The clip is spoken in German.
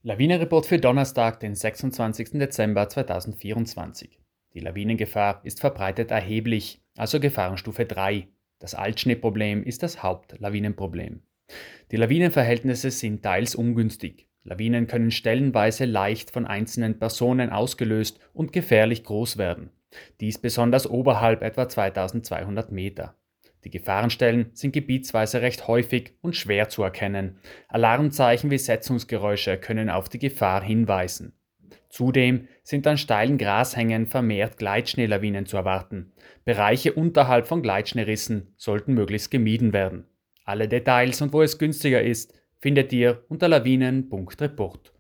Lawinenreport für Donnerstag, den 26. Dezember 2024. Die Lawinengefahr ist verbreitet erheblich, also Gefahrenstufe 3. Das Altschneeproblem ist das Hauptlawinenproblem. Die Lawinenverhältnisse sind teils ungünstig. Lawinen können stellenweise leicht von einzelnen Personen ausgelöst und gefährlich groß werden. Dies besonders oberhalb etwa 2200 Meter. Die Gefahrenstellen sind gebietsweise recht häufig und schwer zu erkennen. Alarmzeichen wie Setzungsgeräusche können auf die Gefahr hinweisen. Zudem sind an steilen Grashängen vermehrt Gleitschneelawinen zu erwarten. Bereiche unterhalb von Gleitschneerissen sollten möglichst gemieden werden. Alle Details und wo es günstiger ist, findet ihr unter lawinen.report.